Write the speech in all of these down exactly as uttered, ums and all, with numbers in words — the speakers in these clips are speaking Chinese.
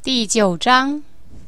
第九章，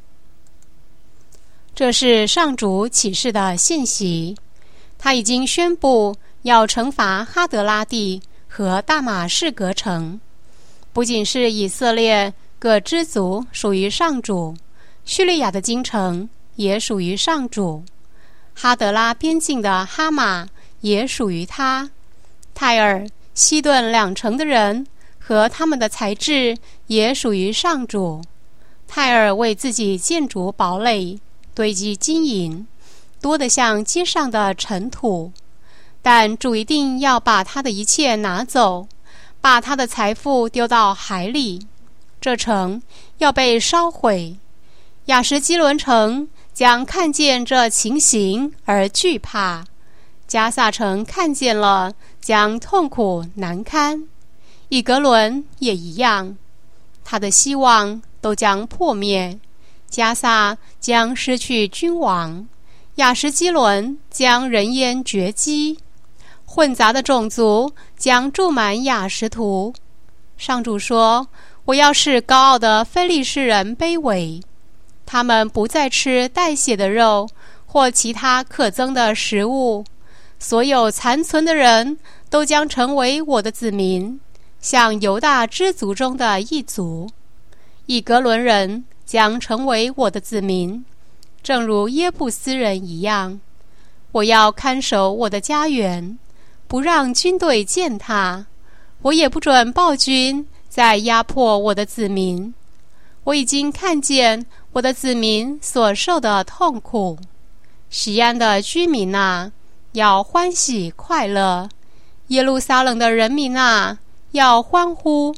这是上主启示的信息。他已经宣布要惩罚哈德拉地和大马士革城。不仅是以色列各支族属于上主，叙利亚的京城也属于上主，哈德拉边境的哈马也属于他，泰尔、西顿两城的人和他们的财质也属于上主。泰尔为自己建筑堡垒，堆积金银，多得像街上的尘土，但主一定要把他的一切拿走，把他的财富丢到海里，这城要被烧毁。亚什基伦城将看见这情形而惧怕，加萨城看见了将痛苦难堪，以格伦也一样，他的希望都将破灭。加萨将失去君王，亚什基伦将人烟绝迹，混杂的种族将住满亚什图。上主说，我要使高傲的非利士人卑微，他们不再吃带血的肉或其他可憎的食物，所有残存的人都将成为我的子民，像犹大支族中的一族。以格伦人将成为我的子民，正如耶布斯人一样。我要看守我的家园，不让军队践踏，我也不准暴君再压迫我的子民。我已经看见我的子民所受的痛苦。锡安的居民啊，要欢喜快乐；耶路撒冷的人民啊，要欢呼。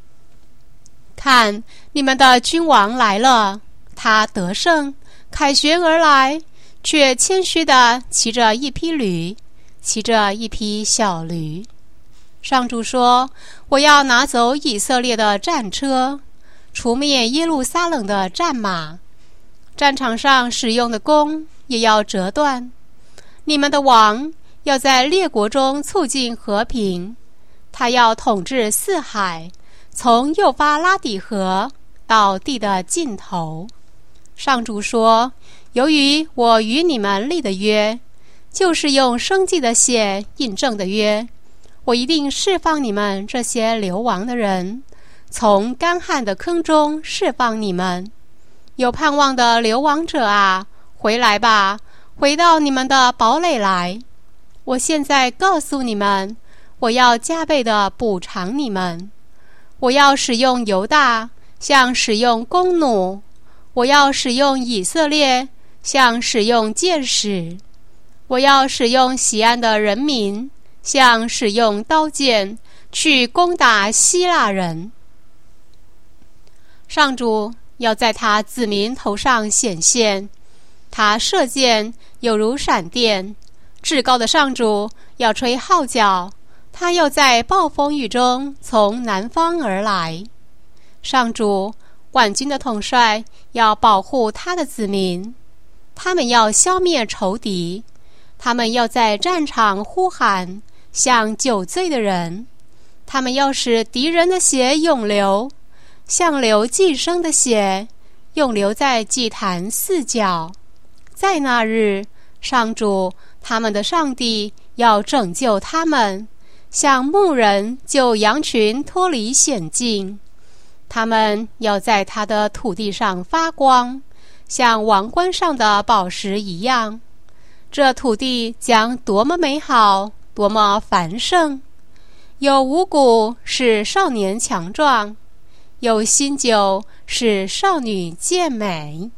看，你们的君王来了，他得胜，凯旋而来，却谦虚地骑着一匹驴，骑着一匹小驴。上主说，我要拿走以色列的战车，除灭耶路撒冷的战马，战场上使用的弓也要折断。你们的王要在列国中促进和平，他要统治四海，从幼发拉底河到地的尽头。上主说，由于我与你们立的约，就是用生祭的血印证的约，我一定释放你们这些流亡的人，从干旱的坑中释放你们。有盼望的流亡者啊，回来吧，回到你们的堡垒来。我现在告诉你们，我要加倍的补偿你们。我要使用犹大，像使用弓弩；我要使用以色列，像使用箭矢；我要使用锡安的人民，像使用刀剑，去攻打希腊人。上主要在他子民头上显现，他射箭有如闪电。至高的上主要吹号角，他要在暴风雨中从南方而来。上主万军的统帅要保护他的子民，他们要消灭仇敌，他们要在战场呼喊，像酒醉的人，他们要使敌人的血涌流，像流寄生的血，涌流在祭坛四角。在那日，上主他们的上帝要拯救他们，像牧人救羊群脱离险境。他们要在他的土地上发光，像王冠上的宝石一样。这土地将多么美好，多么繁盛！有五谷使少年强壮，有新酒使少女健美。